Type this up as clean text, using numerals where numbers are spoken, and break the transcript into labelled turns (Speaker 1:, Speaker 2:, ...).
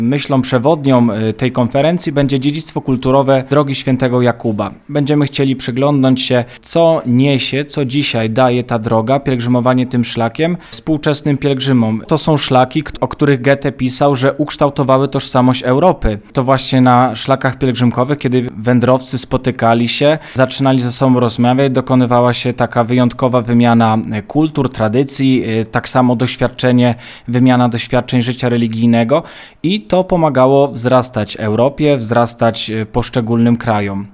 Speaker 1: Myślą przewodnią tej konferencji będzie dziedzictwo kulturowe Drogi Świętego Jakuba. Będziemy chcieli przyglądnąć się, co niesie, co dzisiaj daje ta droga, pielgrzymowanie tym szlakiem współczesnym pielgrzymom. To są szlaki, o których Goethe pisał, że ukształtowały tożsamość Europy. To właśnie na szlakach pielgrzymkowych, kiedy wędrowcy spotykali się, zaczynali ze sobą rozmawiać, dokonywała się taka wyjątkowa wymiana kultur, tradycji, tak samo wymiana doświadczeń życia religijnego i to pomagało wzrastać Europie, wzrastać poszczególnym krajom.